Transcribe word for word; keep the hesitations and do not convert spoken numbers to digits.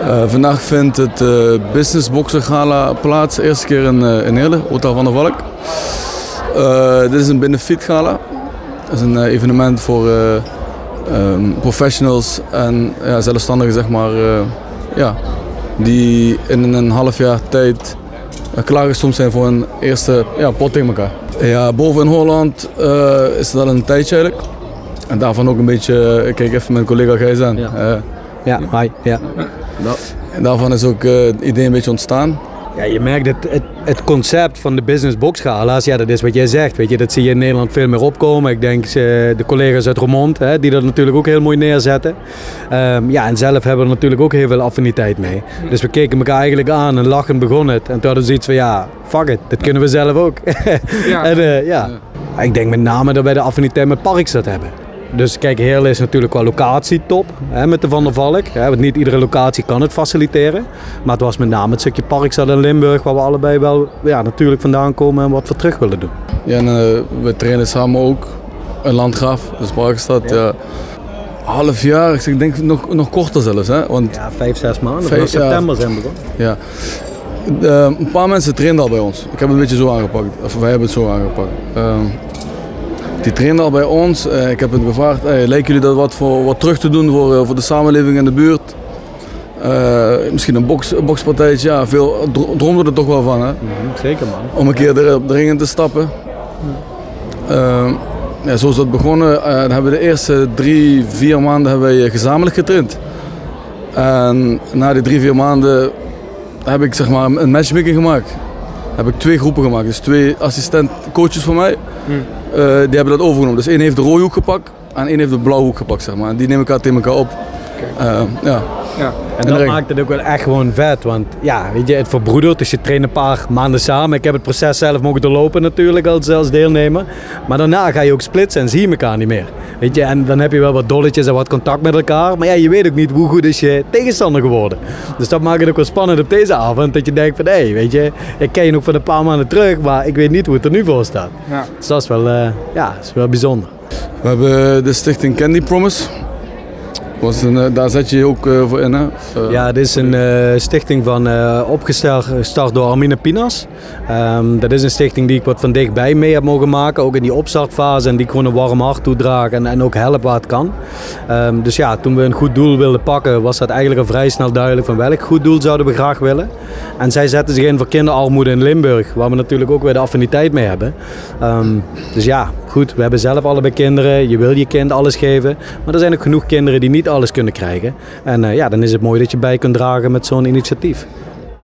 Uh, vandaag vindt het uh, Business Boxer Gala plaats, eerste keer in, uh, in Heerlen, Hotel van der Valk. Uh, dit is een benefiet gala. Het is een uh, evenement voor uh, um, professionals en ja, zelfstandigen, zeg maar, uh, ja, die in een half jaar tijd uh, klaargestoomd zijn voor een eerste ja, pot tegen elkaar. Ja, boven in Holland uh, is het al een tijdje eigenlijk. En daarvan ook een beetje, ik kijk even mijn collega Gijs aan. Ja, uh, ja hi. Ja. En daarvan is ook uh, het idee een beetje ontstaan. Ja, je merkt het, het, het concept van de Business Box Gala's, ja, dat is wat jij zegt. Weet je, dat zie je in Nederland veel meer opkomen. Ik denk uh, de collega's uit Roermond, hè, die dat natuurlijk ook heel mooi neerzetten. Um, ja, en zelf hebben we er natuurlijk ook heel veel affiniteit mee. Dus we keken elkaar eigenlijk aan en lachend begon het. En toen hadden we zoiets van, ja, fuck it, dat kunnen we zelf ook. Ja. en, uh, ja. ja. Ik denk met name dat wij de affiniteit met Parkstad hebben. Dus kijk, Heerlen is natuurlijk qua locatie top, hè, met de Van der Valk. Hè, want niet iedere locatie kan het faciliteren. Maar het was met name het stukje Parkstad en Limburg waar we allebei wel ja, natuurlijk vandaan komen en wat we terug willen doen. Ja, en uh, we trainen samen ook in Landgraaf, dus Parkstad. Ja. Ja, half jaar, ik denk nog, nog korter zelfs. Hè, want ja, vijf, zes maanden. Vijf, in september ja, zijn we begonnen. Ja. Uh, een paar mensen trainen al bij ons. Ik heb het een beetje zo aangepakt, of wij hebben het zo aangepakt. Uh, Die trainen al bij ons. Uh, ik heb het gevraagd, hey, lijken jullie dat wat, voor, wat terug te doen voor, uh, voor de samenleving in de buurt? Uh, misschien een box, boxpartijtje, ja, veel droomden er toch wel van. Hè? Mm-hmm, zeker man. Om een keer er op de ring in te stappen. Uh, ja, zo is dat begonnen. Uh, dan hebben we de eerste drie, vier maanden hebben wij gezamenlijk getraind. En na die drie, vier maanden heb ik zeg maar een matchmaking gemaakt. Heb ik twee groepen gemaakt, dus twee assistent-coaches van mij. Hmm. Uh, die hebben dat overgenomen. Dus één heeft de rode hoek gepakt en één heeft de blauwe hoek gepakt, zeg maar. En die nemen elkaar tegen elkaar op. Okay. Uh, ja. Ja. En dat maakt het ook wel echt gewoon vet, want ja, weet je, het verbroedert, dus je traint een paar maanden samen. Ik heb het proces zelf mogen doorlopen natuurlijk als, als deelnemer. Maar daarna ga je ook splitsen en zie je elkaar niet meer. Weet je, en dan heb je wel wat dolletjes en wat contact met elkaar. Maar ja, je weet ook niet hoe goed is je tegenstander geworden. Dus dat maakt het ook wel spannend op deze avond. Dat je denkt van, hé, hey, weet je, ik ken je nog van een paar maanden terug, maar ik weet niet hoe het er nu voor staat. Ja. Dus dat is wel, uh, ja, dat is wel bijzonder. We hebben de stichting Candy Promise. Was een, daar zet je je ook uh, voor in, hè? Uh, ja, dit is een uh, stichting van uh, opgestart gestart door Armine Pinas. Um, dat is een stichting die ik wat van dichtbij mee heb mogen maken, ook in die opstartfase en die ik gewoon een warm hart toedraag en, en ook help waar het kan. Um, dus ja, toen we een goed doel wilden pakken, was dat eigenlijk al vrij snel duidelijk van welk goed doel zouden we graag willen. En zij zetten zich in voor kinderarmoede in Limburg, waar we natuurlijk ook weer de affiniteit mee hebben. Um, dus ja, goed, we hebben zelf allebei kinderen, je wil je kind alles geven, maar er zijn ook genoeg kinderen die niet alles kunnen krijgen. En uh, ja, dan is het mooi dat je bij kunt dragen met zo'n initiatief.